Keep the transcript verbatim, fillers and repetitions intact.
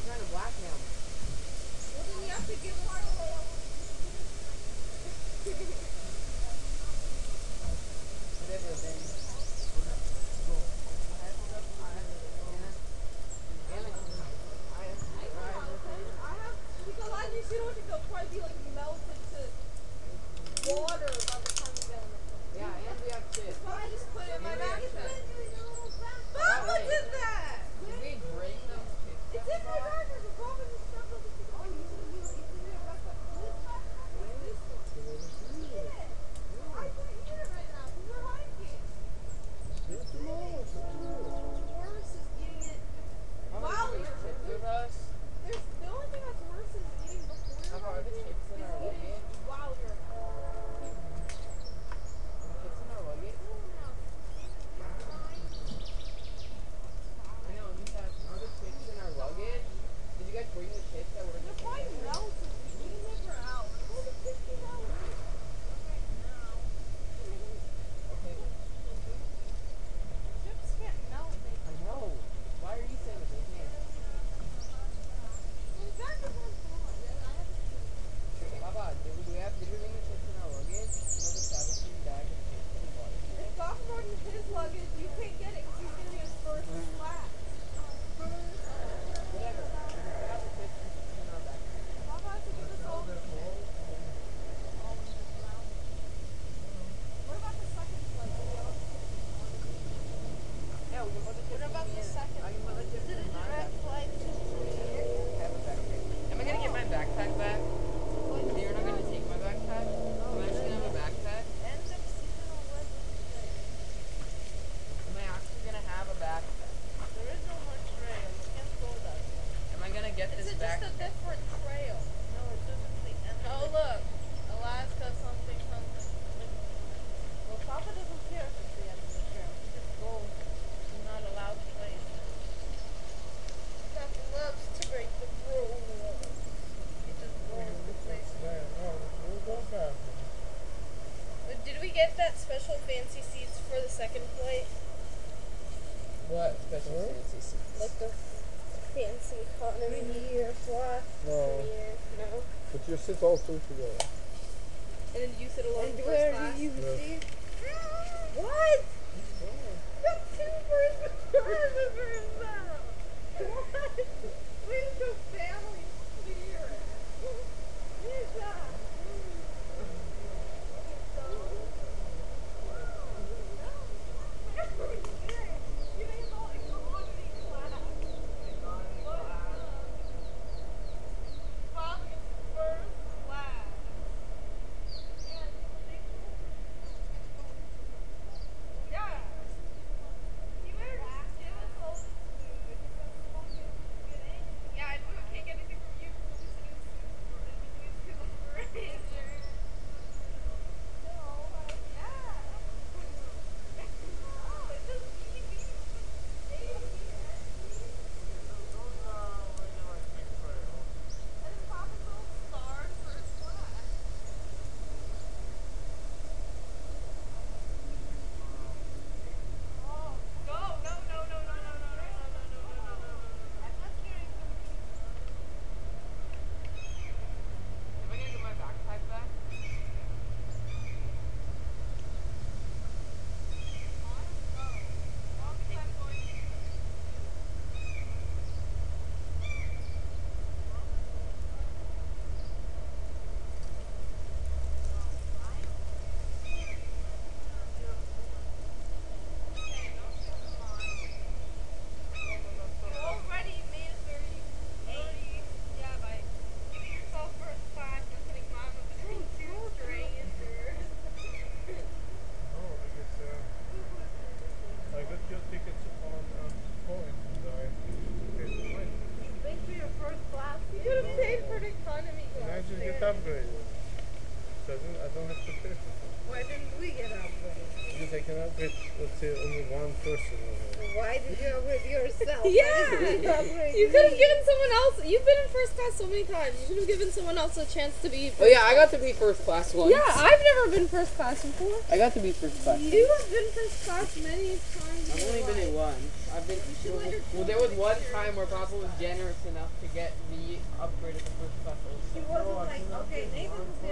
trying to blackmail me. Well, then you have to give us away. Whatever, then. Because I just, you don't think they'll probably be like melted to water by the time you get them. Yeah, and we have chips. But I just put it in my backpack. Bob, what's in that? Did we bring those chips? It's in my backpack. The problem is stuff over here. Oh, you should have used it in your backpack. This backpack like this one. Eat it. I can't eat it right now because we're hiking. Worse is eating it while you're chips with us? There's, the only thing that's worse is eating before you're How about the hiking chips in is our eating luggage? while you're hiking. The chips in our luggage? I know, we have are the chips in our luggage? Did you guys bring the chips that were in the They're probably melted. We never out. Oh, the fifty dollars. Right now. Okay. Chips can't melt. They I know. Why are you saying that they can't? Well, that depends on what. Baba, did we, do we have, did we bring the chips in our luggage? You know the seventeen bag of chips that we bought yesterday? If Bob brought in his luggage, you can't get it because he's going to be his first class. Whatever. We have the chips in our backpack. Bob has to give us all the chips. What about the second flight? Yeah, we can put the chips What about in the here. second I can put the chips Is it in a my direct backpack. flight to here? I have a backpack. Am I gonna get my backpack back? You're not gonna take my backpack? I'm actually gonna have a backpack. End of seasonal weather today. Am I actually gonna have a backpack? There is no more trail. You can't go that way. Am I gonna get Is this it back? just a different trail? No, it doesn't say end. Oh, look. Alaska something something. Well, Papa doesn't care if it's the end of the trail. He just goes. He's not allowed to play. Papa loves to break the rules. He just goes to places. But did we get that special fancy seats for the second flight? What special fancy seats? Like the fancy economy or fly? No, No. but your sits all three together. And then you sit alone And in where first class? do you Yes. sit? What? Got two first classes for himself. What? We need to family clear it. What is that? You think it's all economy class? Bob gets first class. And yeah. You better just give us all this food. Yeah, I know I can't get anything from you because we should have to the fridge. No, like, yeah. Oh, it doesn't need me. A, B, S, D. And then Papa's little star in first class. Oh, no, no, no, no, no, no, no, no, no, no, no, no, no, no. I'm not hearing something. Am I gonna get my backpack back? You already made it very, very, yeah, by giving yourself first class and putting mama between two strangers. No, because uh, I got your tickets on um, point and I paid the flight. Thanks for your first class. You should have paid for the economy And I class. just get upgraded. So I don't, I don't have to pay for it. Why didn't we get upgraded? Because I can upgrade, let's say, only one person over there. Why did you upgrade yourself? Yeah. Why didn't you upgrade You could have me? given someone else. You've been in first class so many times. You should have given someone else a chance to be. Oh yeah, I got to be first class once. Yeah, I've never been first class before. I got to be first class. You have been first class many times. I've only been in one. I've been. You should Well, let her well, choose there was the one exterior time where first Papa was class. generous enough to get me upgraded to first class She also. wasn't No, I like, did not okay, get Nathan one. was